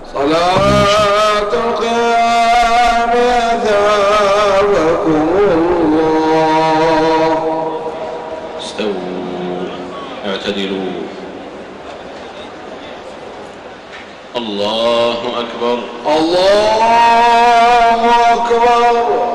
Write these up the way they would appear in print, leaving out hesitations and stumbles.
صلاة القيام أثابكم الله. استووا اعتدلوا. الله أكبر. الله أكبر.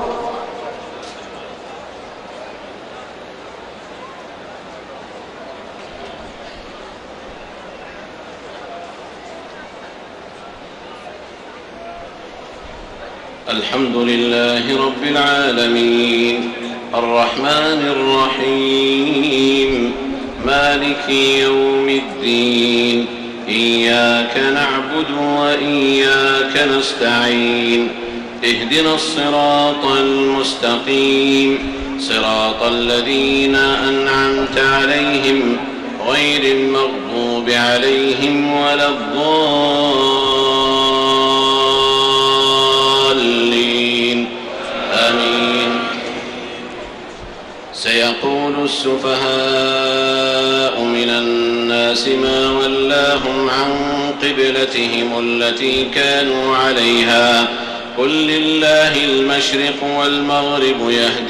الحمد لله رب العالمين الرحمن الرحيم مالك يوم الدين إياك نعبد وإياك نستعين اهدنا الصراط المستقيم صراط الذين أنعمت عليهم غير المغضوب عليهم ولا الضالين آمين. سيقول السفهاء من الناس ما ولاهم عن قبلتهم التي كانوا عليها قل لله المشرق والمغرب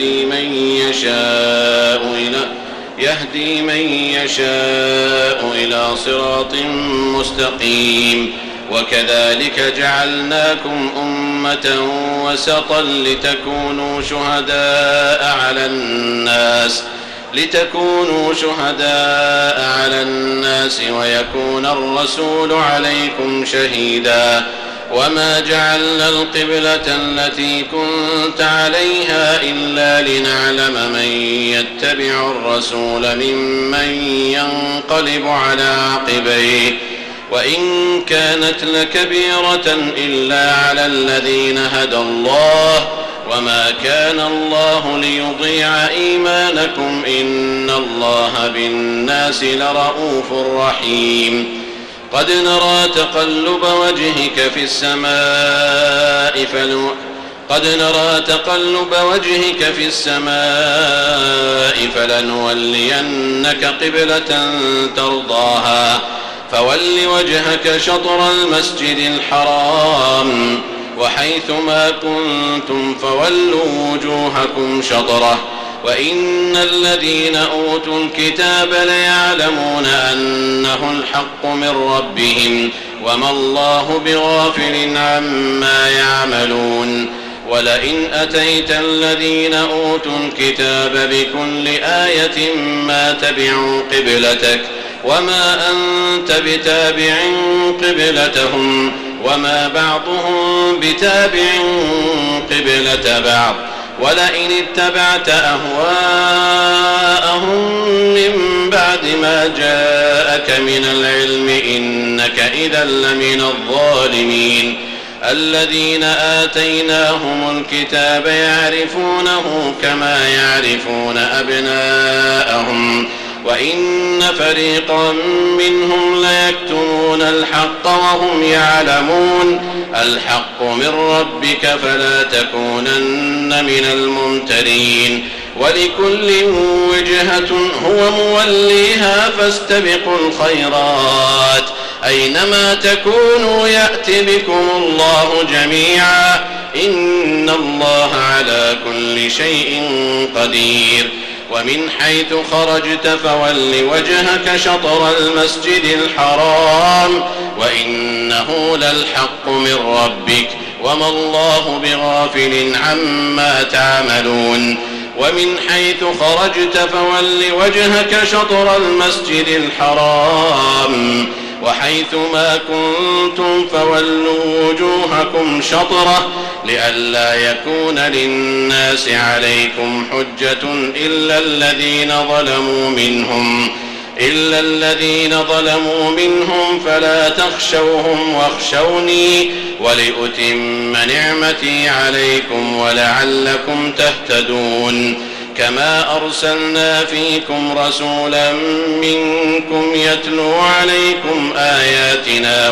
يهدي من يشاء إلى صراط مستقيم. وكذلك جعلناكم أمة وسطا لتكونوا شهداء على الناس ويكون الرسول عليكم شهيدا. وما جعلنا القبلة التي كنت عليها إلا لنعلم من يتبع الرسول ممن ينقلب على عقبيه وإن كانت لكبيرة إلا على الذين هدى الله وما كان الله ليضيع إيمانكم إن الله بالناس لرؤوف رحيم. قد نرى تقلب وجهك في السماء فلنولينك قبلة ترضاها فول وجهك شطر المسجد الحرام وحيث ما كنتم فولوا وجوهكم شطره وإن الذين أوتوا الكتاب ليعلمون أنه الحق من ربهم وما الله بغافل عما يعملون. ولئن أتيت الذين أوتوا الكتاب بكل آية ما تبعوا قبلتك وما أنت بتابع قبلتهم وما بعضهم بتابع قبلة بعض. ولئن اتبعت أهواءهم من بعد ما جاءك من العلم إنك إذا لمن الظالمين. الذين آتيناهم الكتاب يعرفونه كما يعرفون أبناءهم وإن فريقا منهم ليكتمون الحق وهم يعلمون. الحق من ربك فلا تكونن من الممترين. ولكل وجهة هو موليها فاستبقوا الخيرات أينما تكونوا يأت بكم الله جميعا إن الله على كل شيء قدير. ومن حيث خرجت فول وجهك شطر المسجد الحرام وإنه للحق من ربك وما الله بغافل عما تعملون. ومن حيث خرجت فول وجهك شطر المسجد الحرام وحيث ما كنتم فولوا وجوهكم شطرة لئلا يكون للناس عليكم حجة إلا الذين ظلموا منهم فلا تخشوهم واخشوني ولأتم نعمتي عليكم ولعلكم تهتدون. كما أرسلنا فيكم رسولا منكم يتلو عليكم آياتنا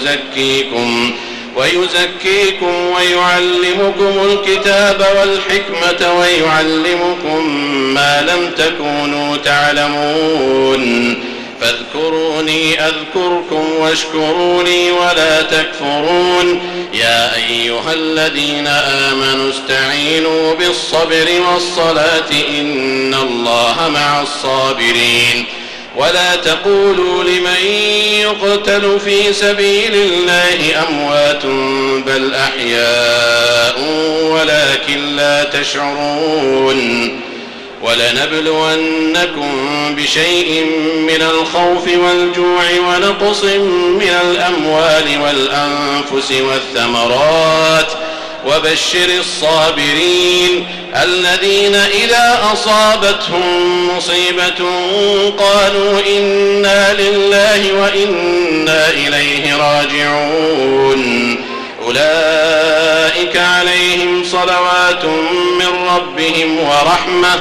ويزكيكم ويعلمكم الكتاب والحكمة ويعلمكم ما لم تكونوا تعلمون. فاذكروني أذكركم واشكروا لي ولا تكفرون. يا أيها الذين آمنوا استعينوا بالصبر والصلاة إن الله مع الصابرين. ولا تقولوا لمن يقتل في سبيل الله أموات بل أحياء ولكن لا تشعرون. ولنبلونكم بشيء من الخوف والجوع ونقص من الأموال والأنفس والثمرات وبشر الصابرين الذين إذا أصابتهم مصيبة قالوا إنا لله وإنا إليه راجعون. أولئك عليهم صلوات من ربهم ورحمة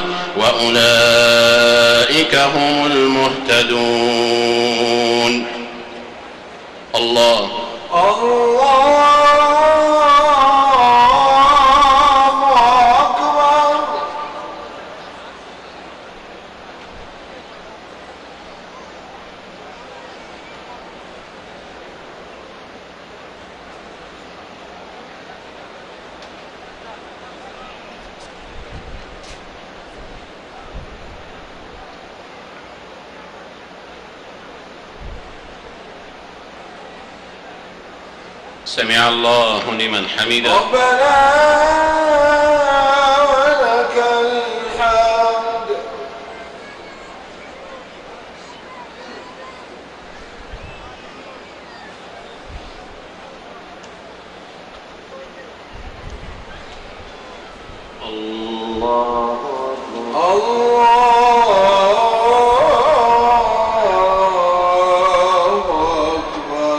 وأولئك هم المهتدون. الله أكبر. سمع الله لمن حمده. ربنا ولك الحمد. الله أكبر.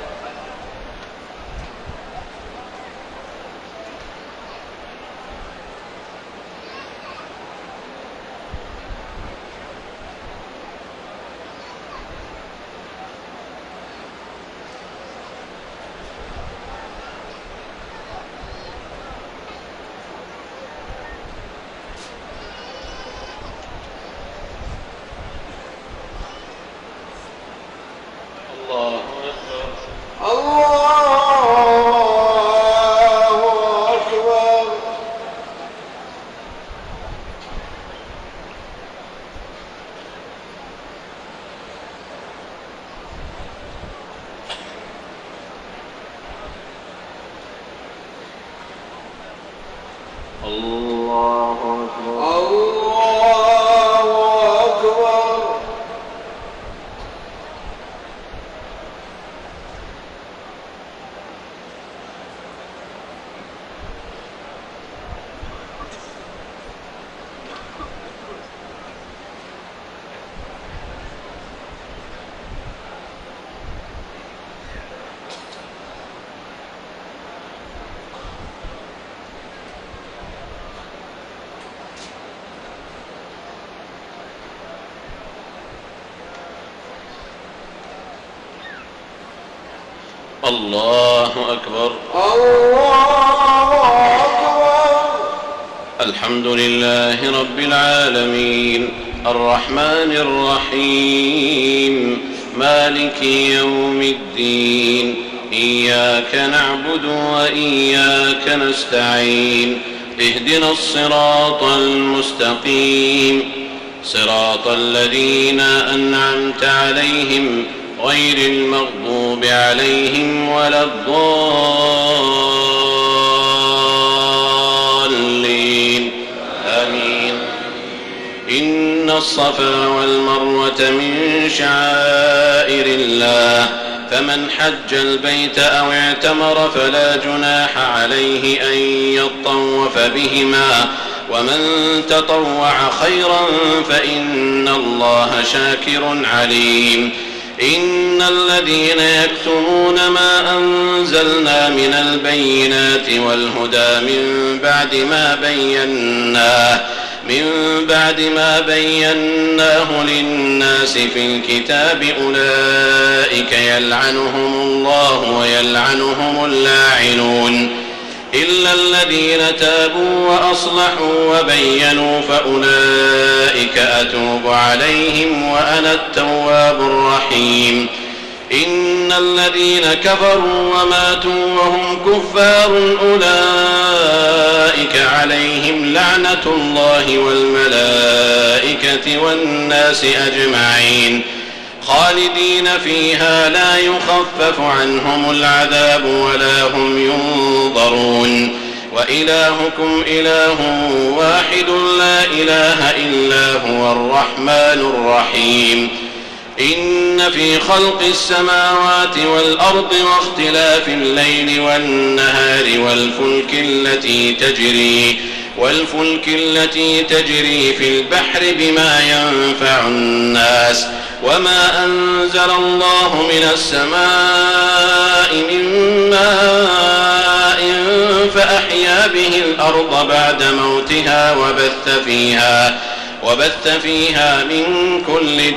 الله أكبر. الله أكبر. الحمد لله رب العالمين الرحمن الرحيم مالك يوم الدين إياك نعبد وإياك نستعين اهدنا الصراط المستقيم صراط الذين أنعمت عليهم غير المغضوب عليهم ولا الضالين آمين. إن الصفا والمروة من شعائر الله فمن حج البيت أو اعتمر فلا جناح عليه أن يطوف بهما ومن تطوع خيرا فإن الله شاكر عليم. إن الذين يكتمون ما أنزلنا من البينات والهدى من بعد ما بيناه للناس في الكتاب أولئك يلعنهم الله ويلعنهم اللاعنون. إلا الذين تابوا وأصلحوا وبينوا فأولئك أتوب عليهم وأنا التواب الرحيم. إن الذين كفروا وماتوا وهم كفار أولئك عليهم لعنة الله والملائكة والناس أجمعين خالدين فيها لا يخفف عنهم العذاب ولا هم ينظرون. وإلهكم إله واحد لا إله إلا هو الرحمن الرحيم. إن في خلق السماوات والأرض واختلاف الليل والنهار والفلك التي تجري في البحر بما ينفع الناس وما أنزل الله من السماء من ماء فأحيا به الأرض بعد موتها وبث فيها من كل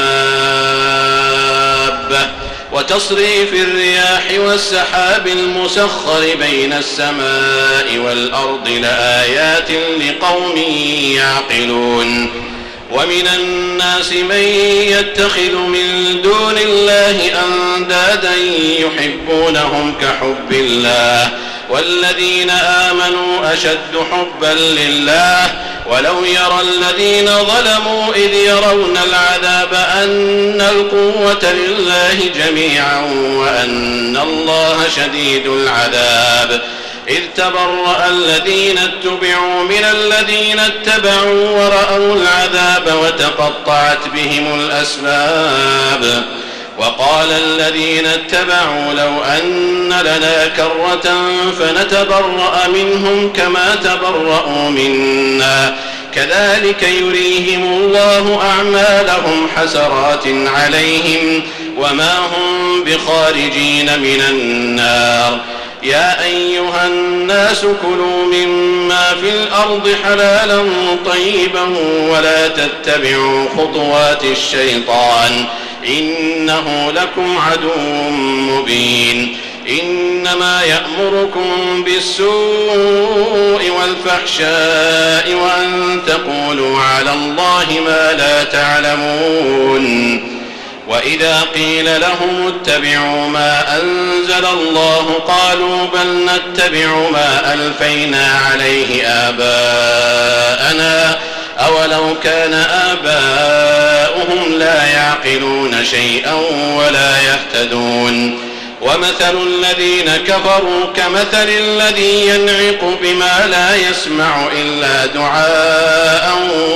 دابة وتصريف الرياح والسحاب المسخر بين السماء والأرض لآيات لقوم يعقلون. ومن الناس من يتخذ من دون الله أندادا يحبونهم كحب الله والذين آمنوا أشد حبا لله ولو يرى الذين ظلموا إذ يرون العذاب أن القوة لله جميعا وأن الله شديد العذاب إذ تبرأ الذين اتبعوا من الذين اتبعوا ورأوا العذاب وتقطعت بهم الأسباب وقال الذين اتبعوا لو أن لنا كرة فنتبرأ منهم كما تبرأوا منا كذلك يريهم الله أعمالهم حسرات عليهم وما هم بخارجين من النار. يا أيها الناس كلوا مما في الأرض حلالا طيبا ولا تتبعوا خطوات الشيطان إنه لكم عدو مبين. إنما يأمركم بالسوء والفحشاء وأن تقولوا على الله ما لا تعلمون. وإذا قيل لهم اتبعوا ما أنزل الله قالوا بل نتبع ما ألفينا عليه آباءنا أولو كان آباؤهم لا يعقلون شيئا ولا يهتدون. ومثل الذين كفروا كمثل الذي ينعق بما لا يسمع إلا دعاء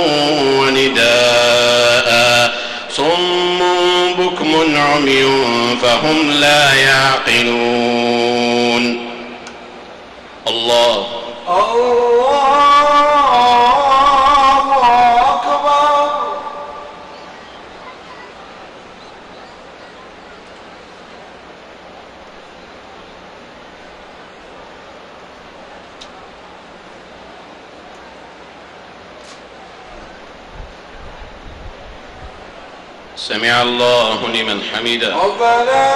ونداء صم بكم عمي فهم لا يعقلون. الله أكبر. سمع الله لمن حمده. ربنا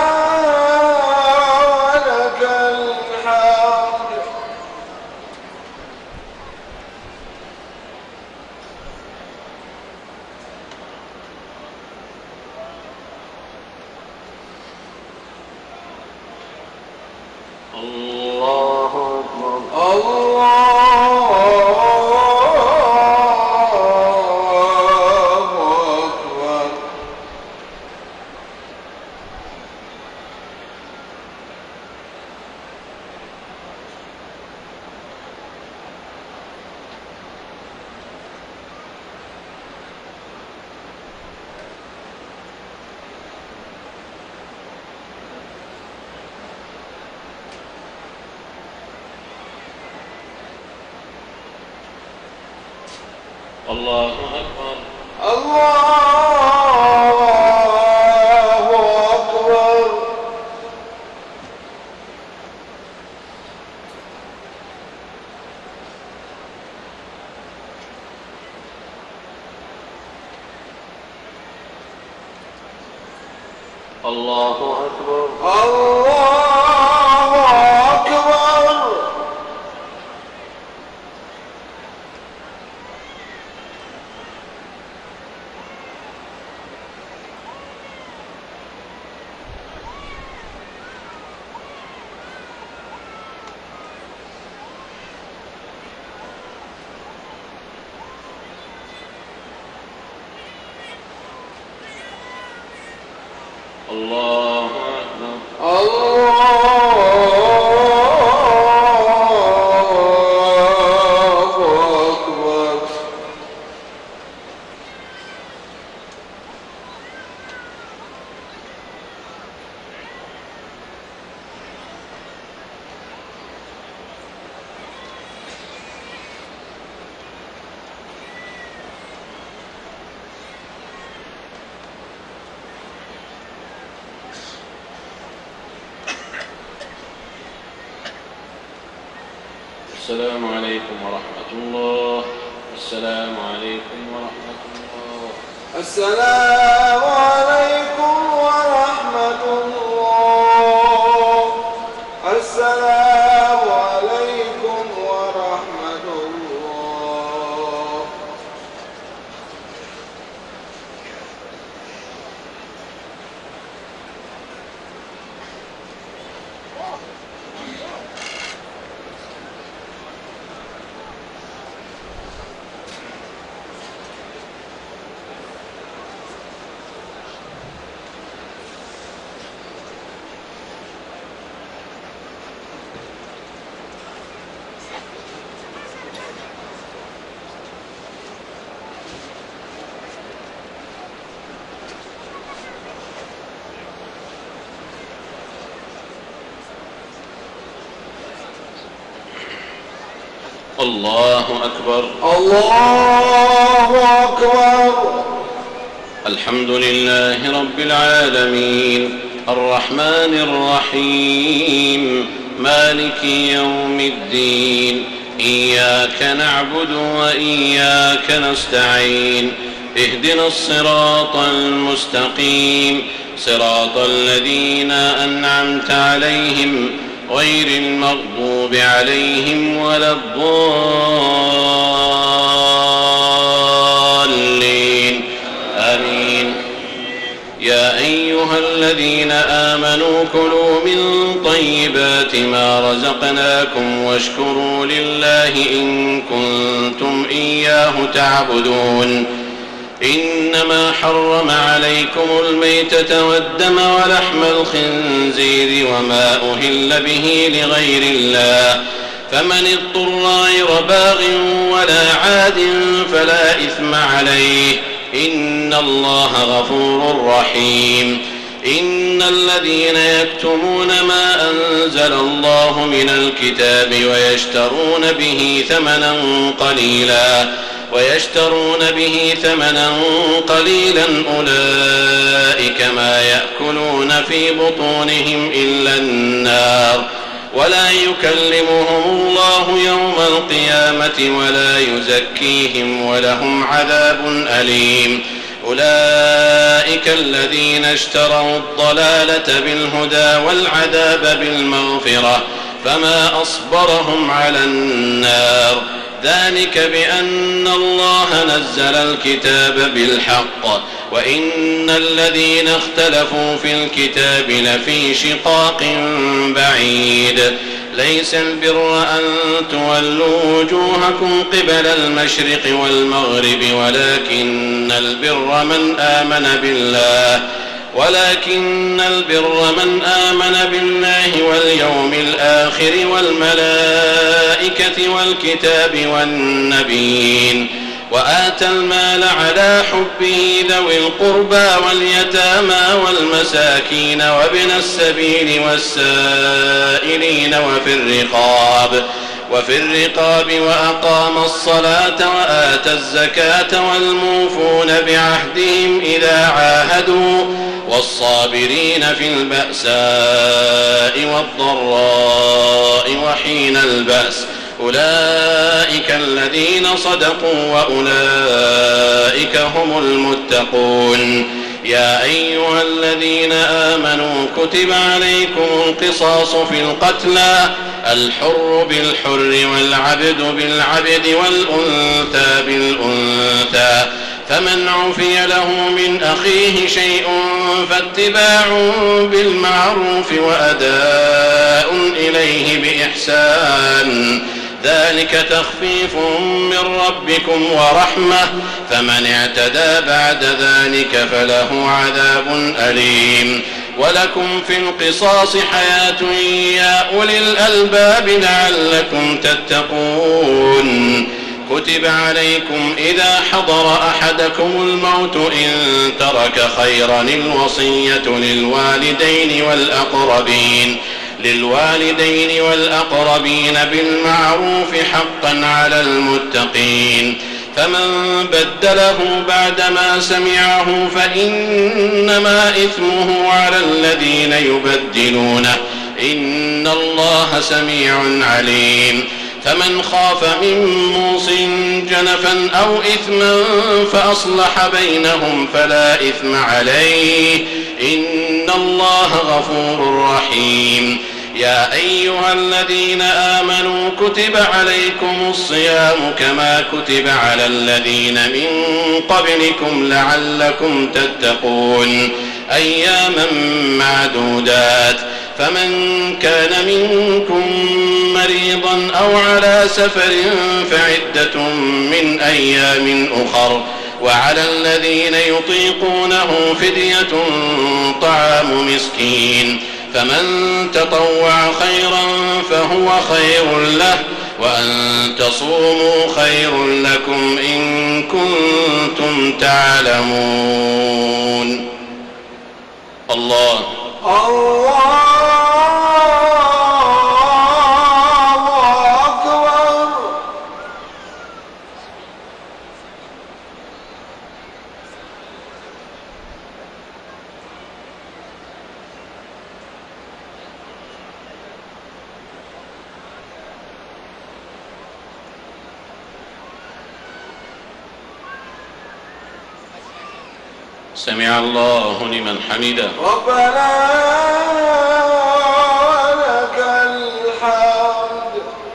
ولك الحمد. الله أكبر. الله أكبر. الله أكبر. الله أكبر. الله أكبر. الله أكبر. السلام عليكم ورحمة الله. السلام عليكم ورحمة الله. السلام عليكم ورحمة الله. السلام عليكم ورحمة الله. الله أكبر. الله أكبر. الحمد لله رب العالمين الرحمن الرحيم مالك يوم الدين إياك نعبد وإياك نستعين اهدنا الصراط المستقيم صراط الذين أنعمت عليهم غير المغضوب عليهم ولا الضالين آمين. يا أيها الذين آمنوا كلوا من طيبات ما رزقناكم واشكروا لله إن كنتم إياه تعبدون. إنما حرم عليكم الميتة والدم ولحم الخنزير وما أهل به لغير الله فمن اضطر غير باغ ولا عاد فلا إثم عليه إن الله غفور رحيم. إن الذين يكتمون ما أنزل الله من الكتاب ويشترون به ثمنا قليلا أولئك ما يأكلون في بطونهم إلا النار ولا يكلمهم الله يوم القيامة ولا يزكيهم ولهم عذاب أليم. أولئك الذين اشتروا الضلالة بالهدى والعذاب بالمغفرة فما أصبرهم على النار ذلك بأن الله نزل الكتاب بالحق وإن الذين اختلفوا في الكتاب لفي شقاق بعيد. ليس البر أن تولوا وجوهكم قبل المشرق والمغرب ولكن البر من آمن بالله واليوم الآخر والملائكة والكتاب والنبيين وآتى المال على حبه ذوي القربى واليتامى والمساكين وابن السبيل والسائلين وفي الرقاب وأقام الصلاة وآتى الزكاة والموفون بعهدهم إذا عاهدوا والصابرين في البأساء والضراء وحين البأس أولئك الذين صدقوا وأولئك هم المتقون. يا أيها الذين آمنوا كتب عليكم القصاص في القتلى الحر بالحر والعبد بالعبد والأنثى بالأنثى فمن عفي له من أخيه شيء فاتباع بالمعروف وأداء إليه بإحسان ذلك تخفيف من ربكم ورحمة فمن اعتدى بعد ذلك فله عذاب أليم. ولكم في القصاص حياة يا أولي الألباب لعلكم تتقون. كتب عليكم إذا حضر أحدكم الموت إن ترك خيرا الوصية للوالدين والأقربين بالمعروف حقا على المتقين. فمن بدله بعدما سمعه فإنما إثمه على الذين يبدلونه إن الله سميع عليم. فمن خاف من موص جنفا أو إثما فأصلح بينهم فلا إثم عليه إن الله غفور رحيم. يا أيها الذين آمنوا كتب عليكم الصيام كما كتب على الذين من قبلكم لعلكم تتقون أياما معدودات. فمن كان منكم مريضا أو على سفر فعدة من أيام أخر وعلى الذين يطيقونه فدية طعام مسكين. فمن تطوع خيرا فهو خير له وأن تصوموا خير لكم إن كنتم تعلمون. الله أكبر. سمع الله لمن حمده. ربنا ولك الحمد.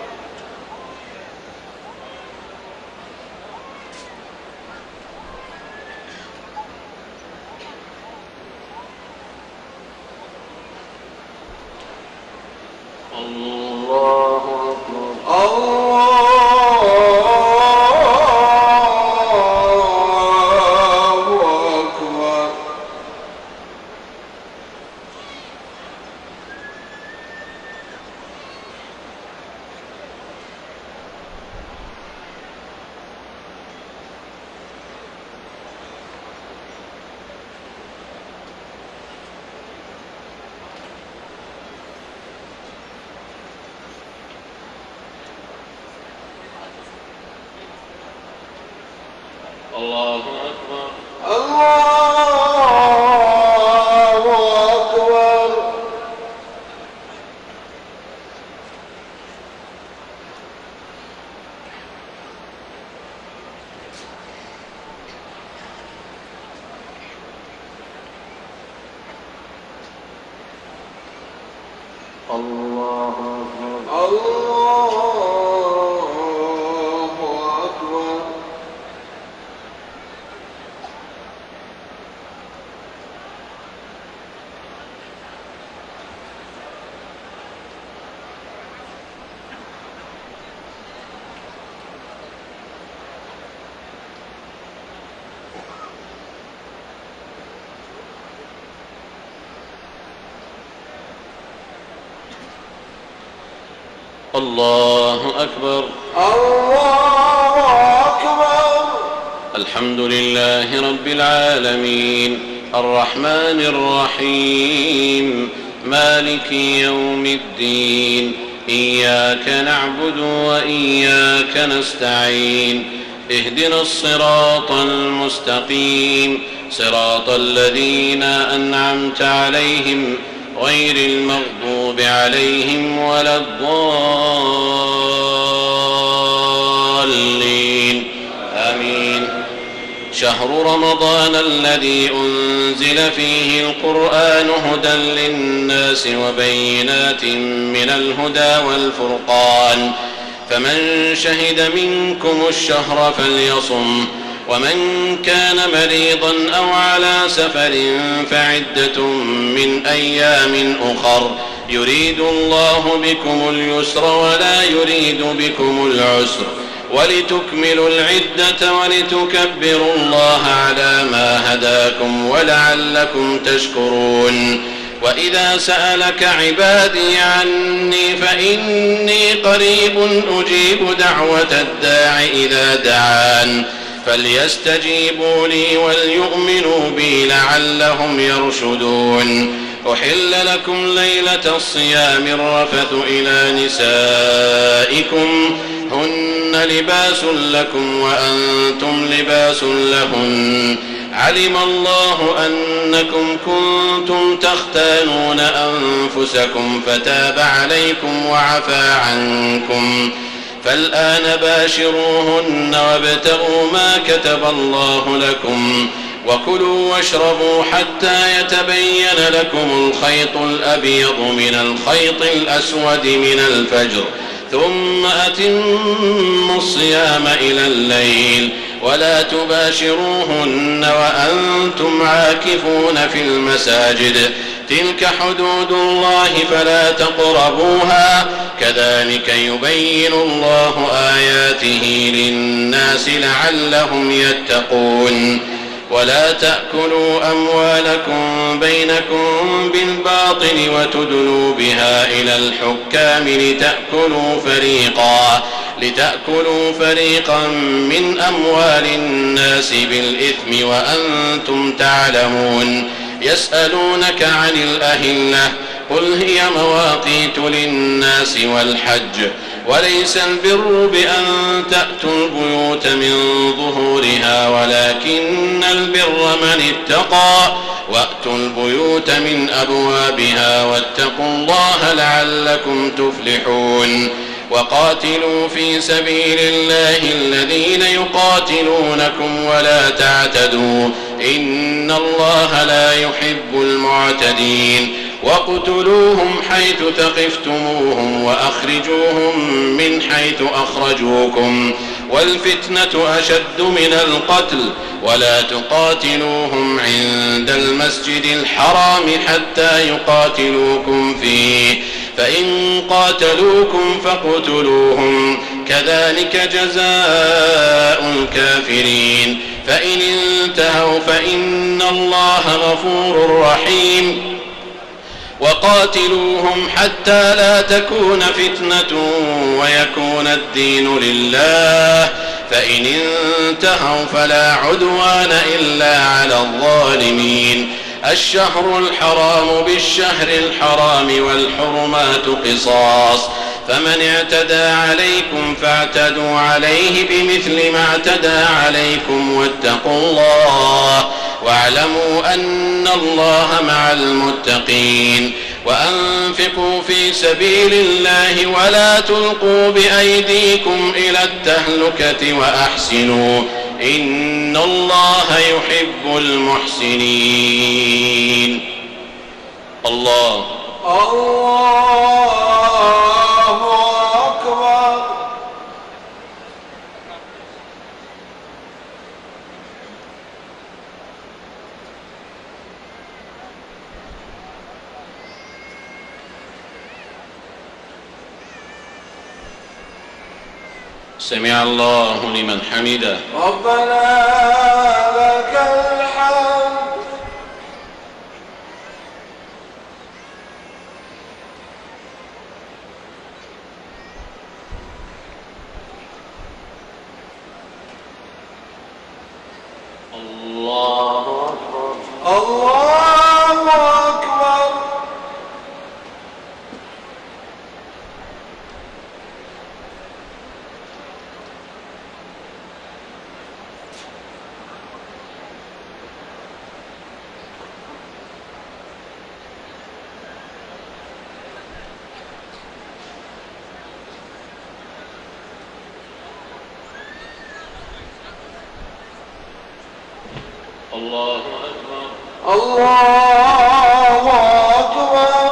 الله أكبر. الله أكبر. الله أكبر. الله أكبر. الله أكبر. الله أكبر. الله أكبر. الحمد لله رب العالمين الرحمن الرحيم مالك يوم الدين إياك نعبد وإياك نستعين اهدنا الصراط المستقيم صراط الذين أنعمت عليهم غير المغضوب عليهم ولا الضالين آمين. شهر رمضان الذي أنزل فيه القرآن هدى للناس وبينات من الهدى والفرقان فمن شهد منكم الشهر فليصم ومن كان مريضا أو على سفر فعدة من أيام أخر يريد الله بكم اليسر ولا يريد بكم العسر ولتكملوا العدة ولتكبروا الله على ما هداكم ولعلكم تشكرون وإذا سألك عبادي عني فإني قريب أجيب دعوة الداع إذا دعان فليستجيبوا لي وليؤمنوا بي لعلهم يرشدون. أحل لكم ليلة الصيام الرفث إلى نسائكم هن لباس لكم وأنتم لباس لهن علم الله أنكم كنتم تختانون أنفسكم فتاب عليكم وعفى عنكم فالآن باشروهن وابتغوا ما كتب الله لكم وكلوا واشربوا حتى يتبين لكم الخيط الأبيض من الخيط الأسود من الفجر ثم أتموا الصيام إلى الليل ولا تباشروهن وأنتم عاكفون في المساجد تلك حدود الله فلا تقربوها كذلك يبين الله آياته للناس لعلهم يتقون. ولا تأكلوا أموالكم بينكم بالباطل وتدلوا بها إلى الحكام لتأكلوا فريقا من أموال الناس بالإثم وأنتم تعلمون. يسألونك عن الأهلة قل هي مواقيت للناس والحج وليس البر بأن تأتوا البيوت من ظهورها ولكن البر من اتقى وأتوا البيوت من أبوابها واتقوا الله لعلكم تفلحون. وقاتلوا في سبيل الله الذين يقاتلونكم ولا تعتدوا إن الله لا يحب المعتدين. واقتلوهم حيث ثقفتموهم وأخرجوهم من حيث أخرجوكم والفتنة أشد من القتل ولا تقاتلوهم عند المسجد الحرام حتى يقاتلوكم فيه فإن قاتلوكم فاقتلوهم كذلك جزاء الكافرين. فإن انتهوا فإن الله غفور رحيم. وقاتلوهم حتى لا تكون فتنة ويكون الدين لله فإن انتهوا فلا عدوان إلا على الظالمين. الشهر الحرام بالشهر الحرام والحرمات قصاص فمن اعتدى عليكم فاعتدوا عليه بمثل ما اعتدى عليكم واتقوا الله واعلموا أن الله مع المتقين. وأنفقوا في سبيل الله ولا تلقوا بأيديكم إلى التهلكة وأحسنوا إن الله يحب المحسنين. الله أكبر. سمع الله لمن حمده. ربنا لك الحمد. الله أكبر. الله أكبر. الله أكبر. الله أكبر.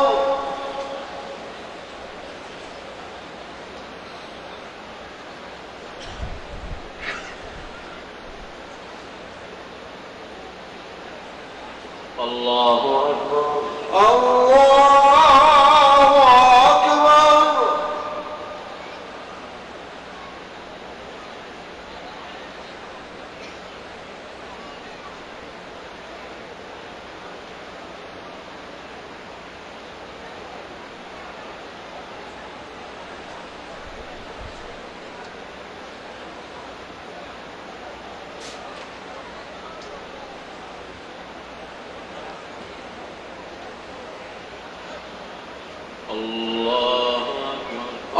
الله أكبر. الله أكبر.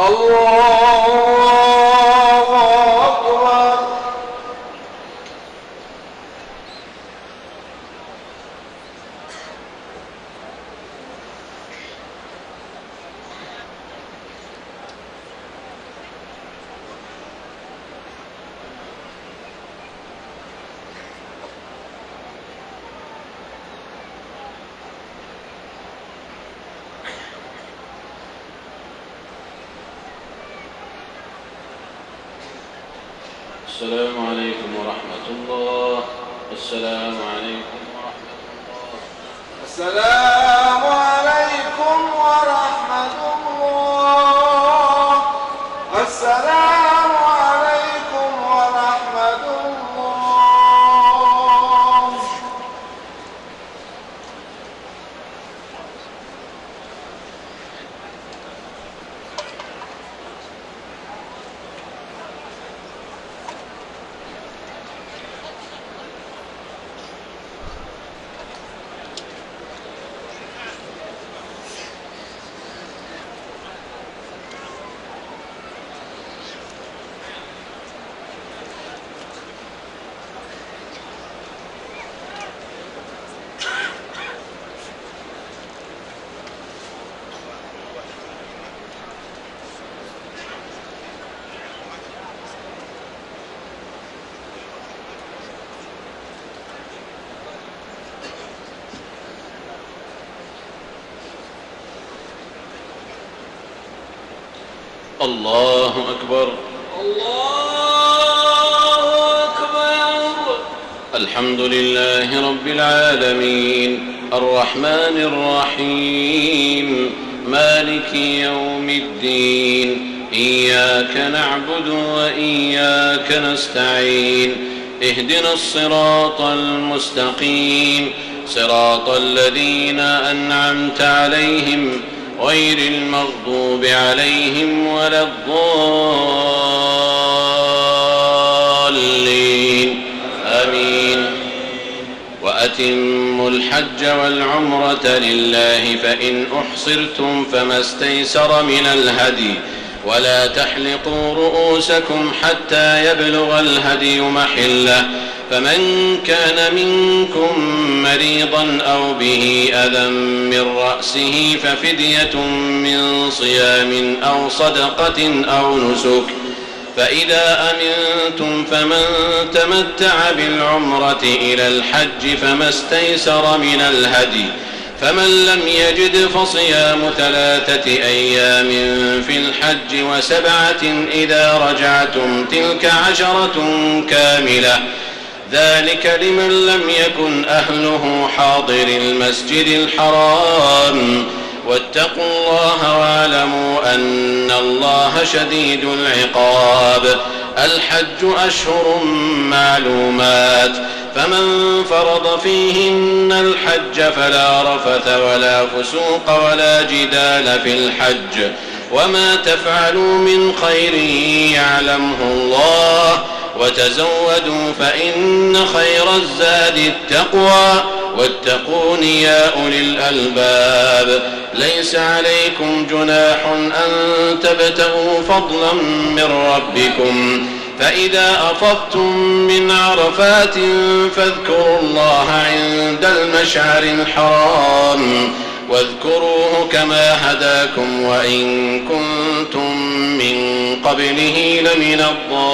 الله أكبر. السلام عليكم ورحمة الله. السلام عليكم ورحمة الله. السلام عليكم ورحمة الله. السلام عليكم ورحمة الله. الله أكبر. الله أكبر. الحمد لله رب العالمين الرحمن الرحيم مالك يوم الدين إياك نعبد وإياك نستعين اهدنا الصراط المستقيم صراط الذين أنعمت عليهم غير المغضوب عليهم ولا الضالين آمين. وأتموا الحج والعمرة لله فإن أحصرتم فما استيسر من الهدي ولا تحلقوا رؤوسكم حتى يبلغ الهدي محله فمن كان منكم مريضا أو به أذى من رأسه ففدية من صيام أو صدقة أو نسك فإذا أمنتم فمن تمتع بالعمرة إلى الحج فما استيسر من الهدي فمن لم يجد فصيام 3 أيام في الحج و7 إذا رجعتم تلك 10 كاملة ذلك لمن لم يكن أهله حاضر المسجد الحرام واتقوا الله واعلموا أن الله شديد العقاب. الحج أشهر معلومات فمن فرض فيهن الحج فلا رفث ولا فسوق ولا جدال في الحج وما تفعلوا من خير يعلمه الله وتزودوا فإن خير الزاد التقوى واتقون يا أولي الألباب. ليس عليكم جناح أن تبتغوا فضلا من ربكم فإذا أفضتم من عرفات فاذكروا الله عند المشعر الحرام واذكروه كما هداكم وإن كنتم من قبله لمن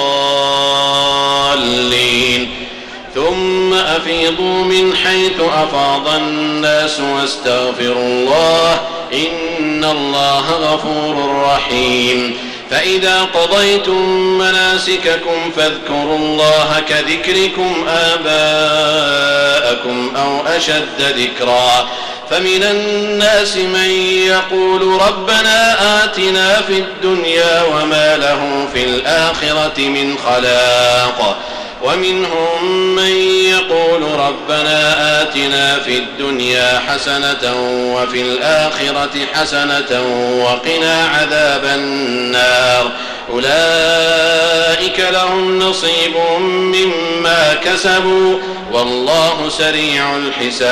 الضالين. ثم أفيضوا من حيث أفاض الناس واستغفروا الله إن الله غفور رحيم. فإذا قضيتم مناسككم فاذكروا الله كذكركم آباءكم أو أشد ذكرا فمن الناس من يقول ربنا آتنا في الدنيا وما له في الآخرة من خلاق ومنهم من يقول ربنا آتنا في الدنيا حسنة وفي الآخرة حسنة وقنا عذاب النار أولئك لهم نصيب مما كسبوا والله سريع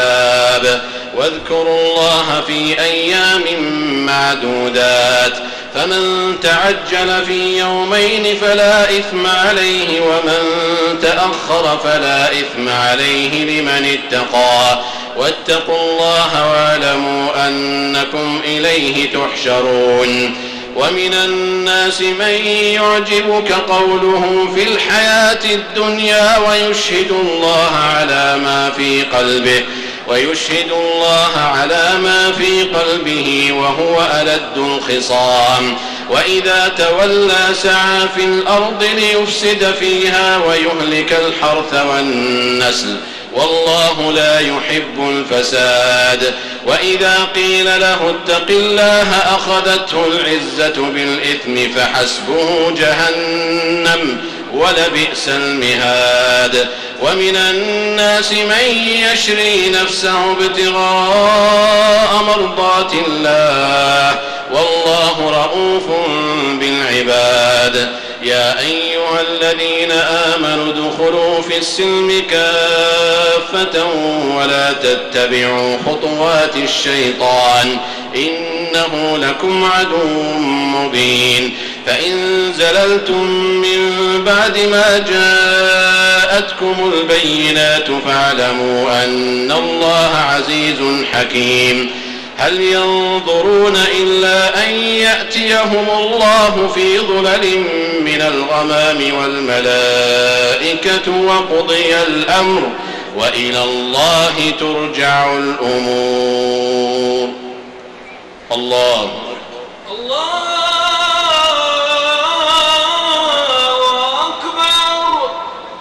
الحساب. واذكروا الله في أيام معدودات فمن تعجل في يومين فلا إثم عليه ومن تأخر فلا إثم عليه لمن اتقى واتقوا الله واعلموا أنكم إليه تحشرون ومن الناس من يعجبك قوله في الحياة الدنيا ويشهد الله على ما في قلبه وهو ألد الخصام وإذا تولى سعى في الأرض ليفسد فيها ويهلك الحرث والنسل والله لا يحب الفساد وإذا قيل له اتق الله أخذته العزة بالإثم فحسبه جهنم ولبئس المهاد ومن الناس من يشري نفسه ابتغاء مرضات الله والله رؤوف بالعباد يا أيها الذين آمنوا ادخلوا في السلم كافة ولا تتبعوا خطوات الشيطان إنه لكم عدو مبين فإن زللتم من بعد ما جاءتكم البينات فاعلموا أن الله عزيز حكيم هل ينظرون إلا أن يأتيهم الله في ظلل من الغمام والملائكة وقضي الأمر وإلى الله ترجع الأمور الله أكبر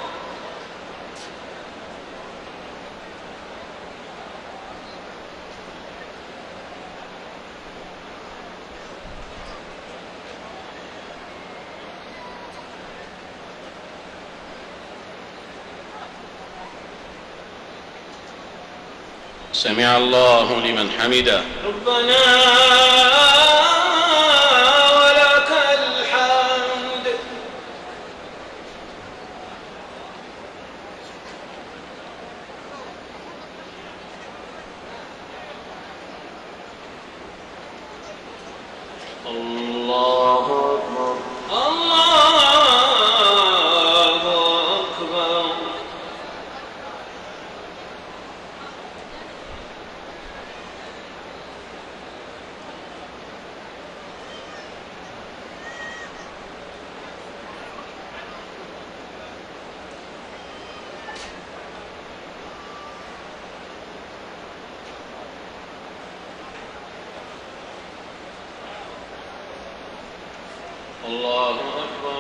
سمع الله لمن حمده ربنا ولك الحمد الله أكبر الله أكبر الله أكبر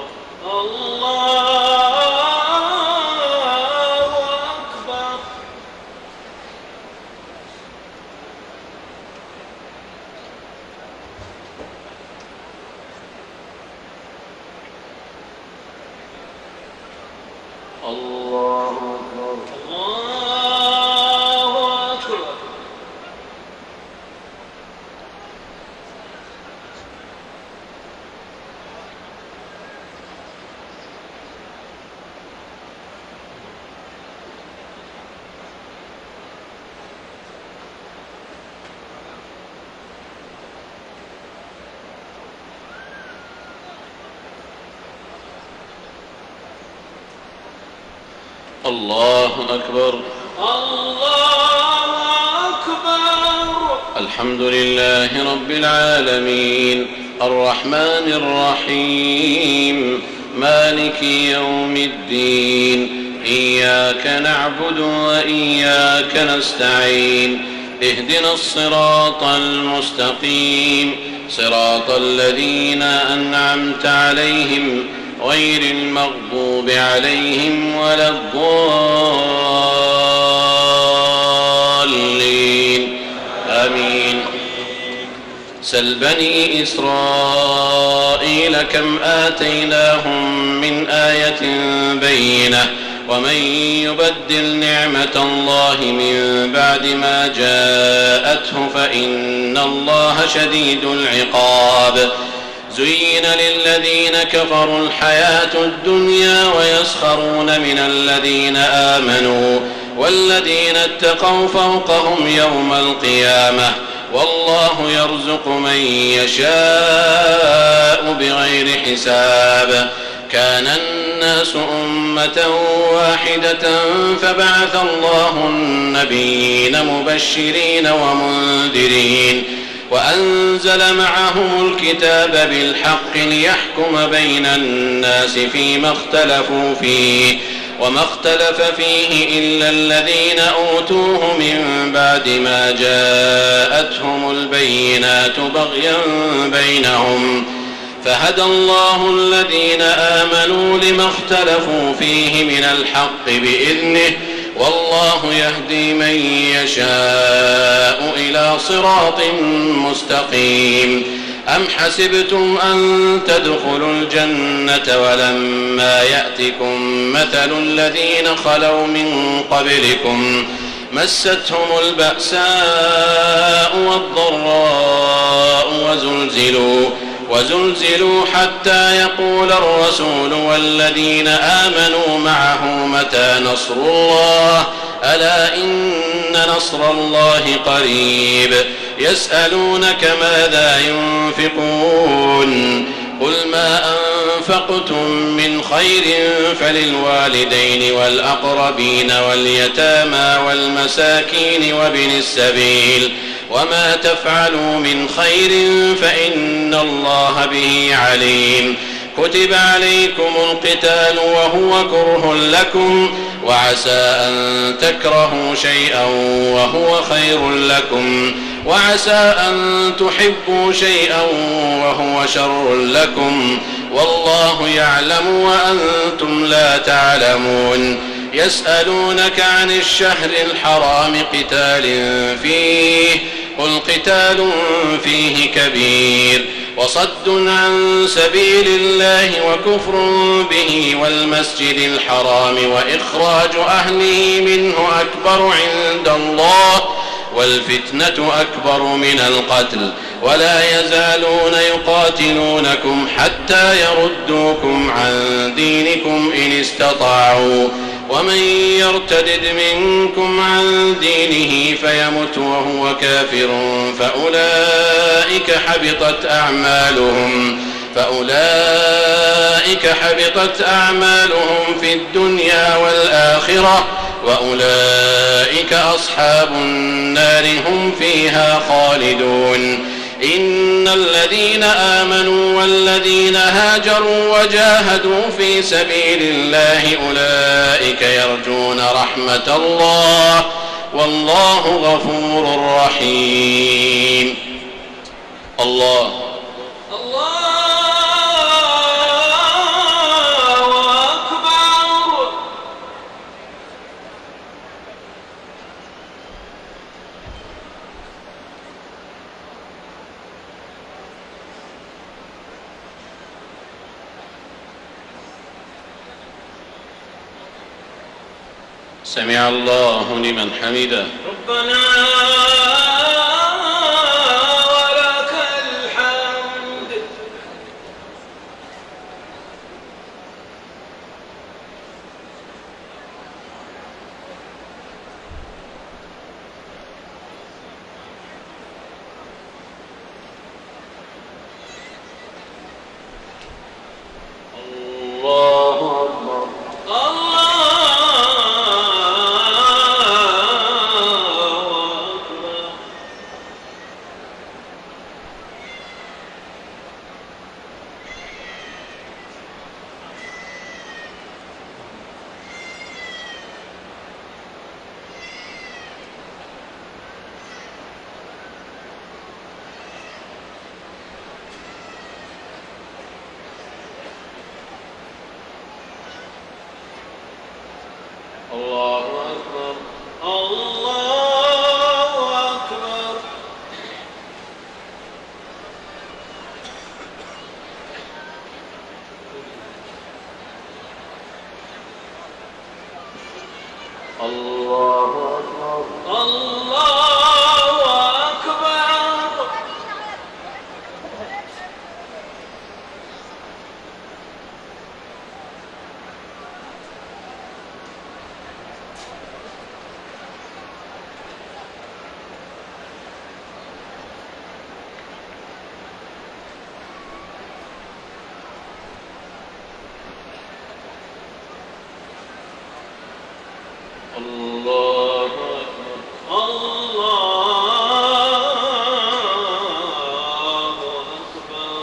الله أكبر الله أكبر الله أكبر الله أكبر الله أكبر الحمد لله رب العالمين الرحمن الرحيم مالك يوم الدين إياك نعبد وإياك نستعين اهدنا الصراط المستقيم صراط الذين أنعمت عليهم غير المغضوب عليهم ولا الضالين آمين سل بني إسرائيل كم آتيناهم من آية بينة ومن يبدل نعمة الله من بعد ما جاءته فإن الله شديد العقاب زين للذين كفروا الحياة الدنيا ويسخرون من الذين آمنوا والذين اتقوا فوقهم يوم القيامة والله يرزق من يشاء بغير حساب. كان الناس أمة واحدة فبعث الله النبيين مبشرين ومنذرين وأنزل معهم الكتاب بالحق ليحكم بين الناس فيما اختلفوا فيه وما اختلف فيه إلا الذين أوتوه من بعد ما جاءتهم البينات بغيا بينهم فهدى الله الذين آمنوا لما اختلفوا فيه من الحق بإذنه والله يهدي من يشاء إلى صراط مستقيم. أم حسبتم أن تدخلوا الجنة ولما يأتكم مثل الذين خلوا من قبلكم مستهم البأساء والضراء وزلزلوا حتى يقول الرسول والذين آمنوا معه متى نصر الله ألا إن نصر الله قريب. يسألونك ماذا ينفقون قل ما أنفقتم من خير فللوالدين والأقربين واليتامى والمساكين وابن السبيل وما تفعلوا من خير فإن الله به عليم. كتب عليكم القتال وهو كره لكم وعسى أن تكرهوا شيئا وهو خير لكم وعسى أن تحبوا شيئا وهو شر لكم والله يعلم وأنتم لا تعلمون. يسألونك عن الشهر الحرام قتال فيه قل قتال فيه كبير وصد عن سبيل الله وكفر به والمسجد الحرام وإخراج أهله منه أكبر عند الله والفتنة أكبر من القتل ولا يزالون يقاتلونكم حتى يردوكم عن دينكم إن استطاعوا ومن يرتدد منكم عن دينه فيمت وهو كافر فأولئك حبطت أعمالهم في الدنيا والآخرة وأولئك أصحاب النار هم فيها خالدون. إن الذين آمنوا والذين هاجروا وجاهدوا في سبيل الله أولئك يرجون رحمة الله والله غفور رحيم. الله أكبر. سمع الله لمن حمده. ربنا ولك الحمد. الله أكبر. الله أكبر. الله أكبر. الله أكبر. الله أكبر. الله أكبر. الله أكبر.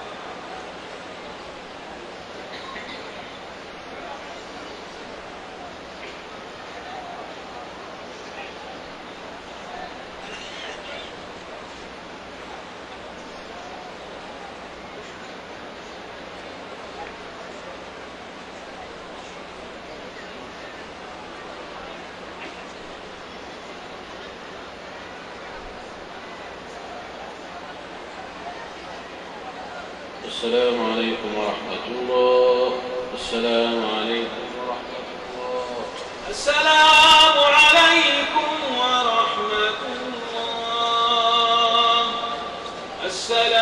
السلام عليكم ورحمة الله. السلام عليكم ورحمة الله. السلام عليكم ورحمة الله. السلام